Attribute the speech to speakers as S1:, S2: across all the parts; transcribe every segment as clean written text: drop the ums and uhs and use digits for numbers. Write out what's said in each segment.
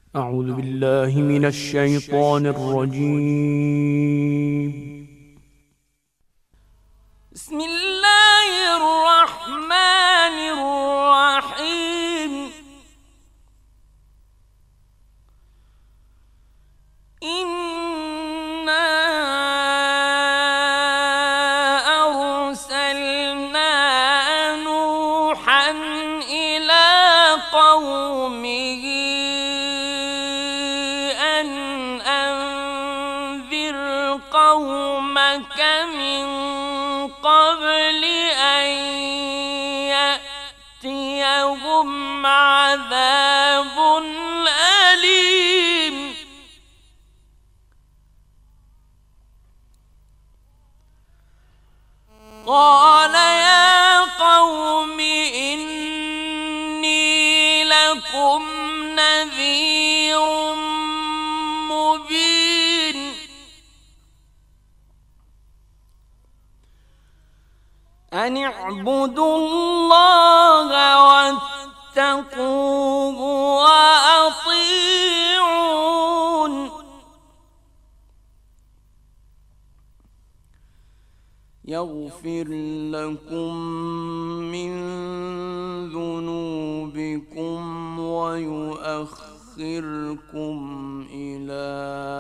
S1: أعوذ بالله من الشيطان الرجيم.
S2: بسم الله الرحمن الرحيم. إنا أرسلنا نوحا إلى قومه أن أنذر قومك من قبل أن يأتيهم عذاب أليم. قال يا قوم إني لكم نذير مبين. أن اعبدوا الله واتقوه وأطيعون. يغفر لكم من ذنوبكم ويؤخركم إلى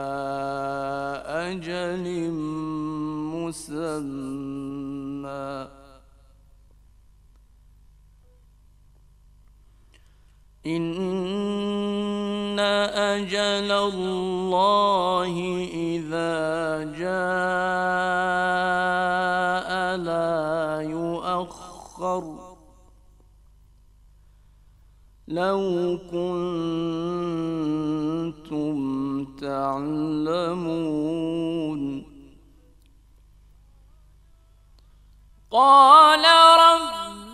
S2: أجل مسمى. إن أجل الله إذا جاء لا يؤخر. لو كنتم تعلمون. قال رب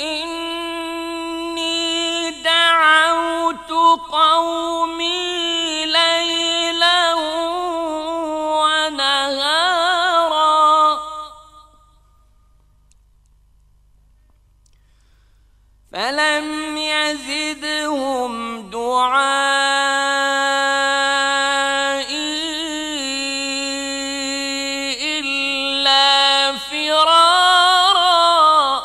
S2: إني دعوت قومي ليلا ونهارا فلم يزدهم دعائي إلا فرارا.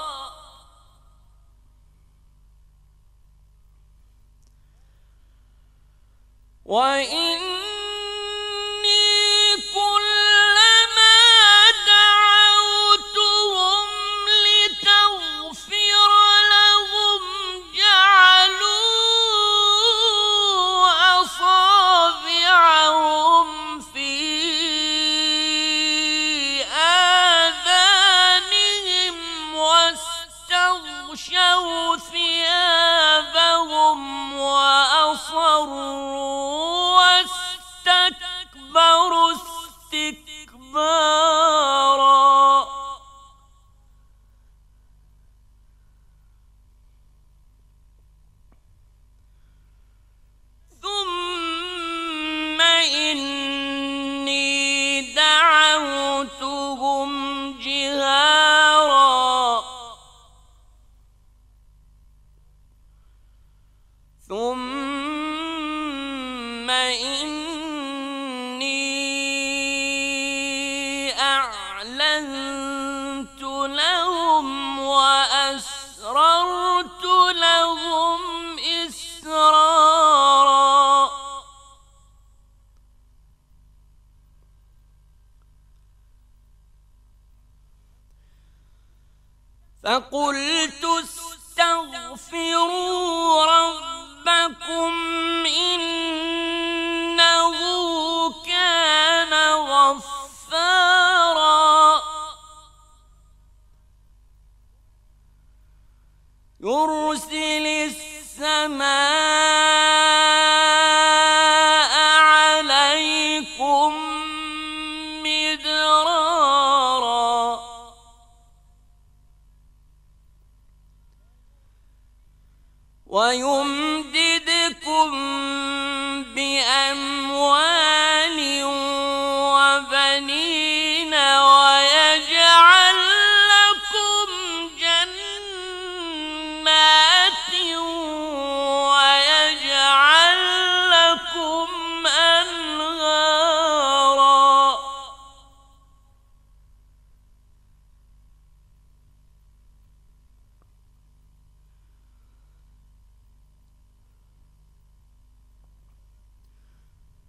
S2: وإني كلما دعوتهم لتغفر لهم جعلوا أصابعهم في آذانهم واستغشوا ثيابهم وأصروا واستكبروا استكبارا. ثم إني دعوتهم جهارا ثم إني أعلنت لهم وأسررت لهم إسرارا. فقلت استغفروا ربكم إنه كان غفارا يرسل السماء عليكم مدرارا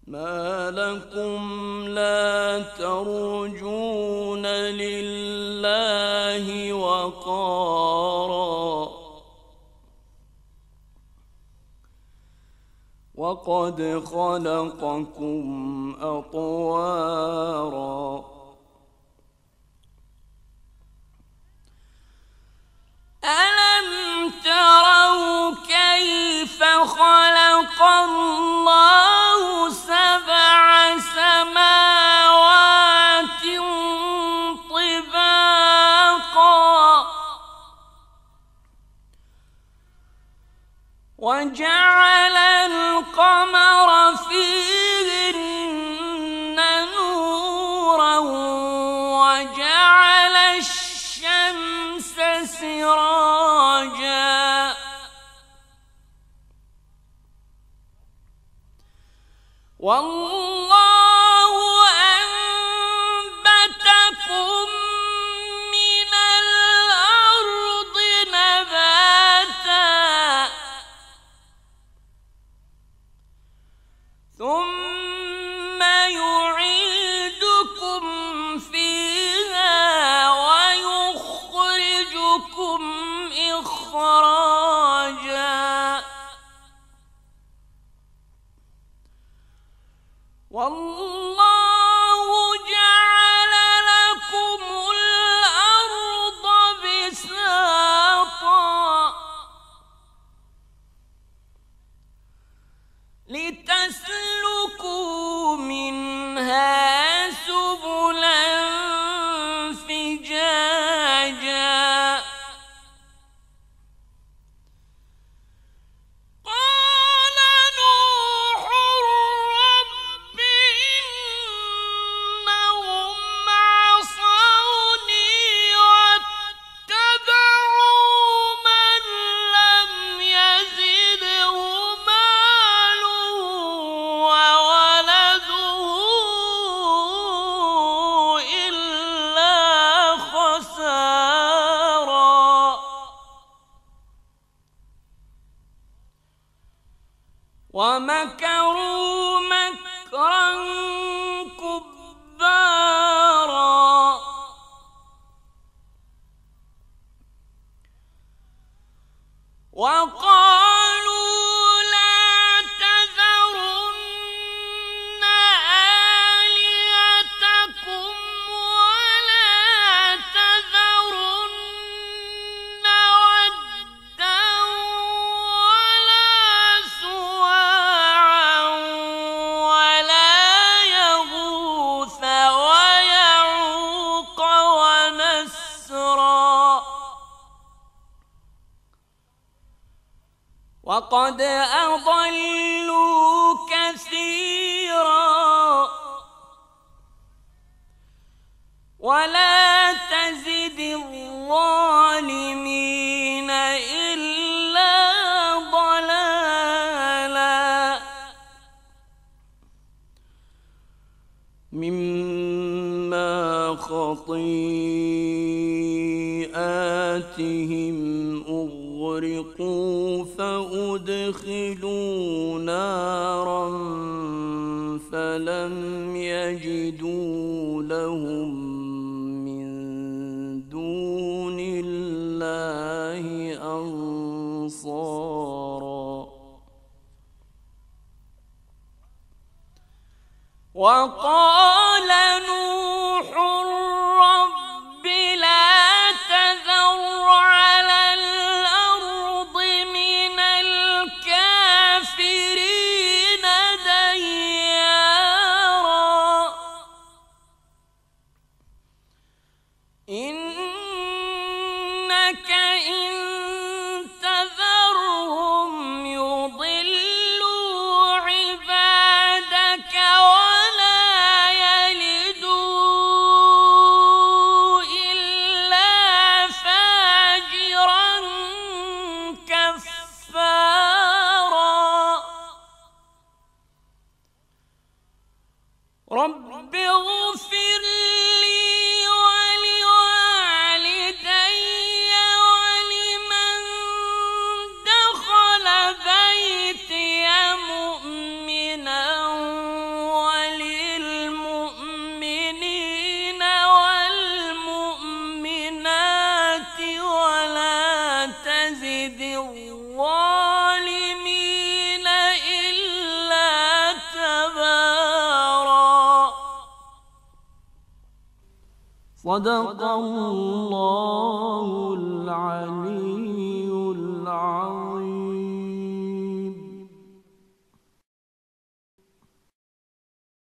S2: ما لكم لا ترجون لله وقارا وقد خلقكم أطوارا ألم تروا كيف خلق الله سبع سماوات طباقا وجعل القمر فيهن نورا وجعل الشمس سراجا والله أنبتكم من الأرض نباتا ثم يعيدكم فيها ويخرجكم إخراجا والله جعل لكم الأرض بساطا لتسلكوا منها سبلا فجاجا قال نوح رب إنهم عصوني واتبعوا من لم يزده ماله وولده إلا خسارا ومكروا مكرا كبارا وقالوا لا تذرن آلهتكم ولا تذرن ودا ولا سواعا ولا يغوث ويعوق ونسرا وقد أضلوا كثيرا ولا تزد الظالمين إلا ضلالا مما خطيئاتهم أغرقوا فأدخلوا نارا فلم يجدوا لهم من دون الله أنصارا وقال نوح رب لا تذر على الأرض من الكافرين ديارا إنك إن تذرهم يضلوا عبادك ولا يلدوا إلا فاجرا كفارا رب اغفر لي ولوالدي ولمن دخل بيتي مؤمنا
S1: صدق الله العلي العظيم.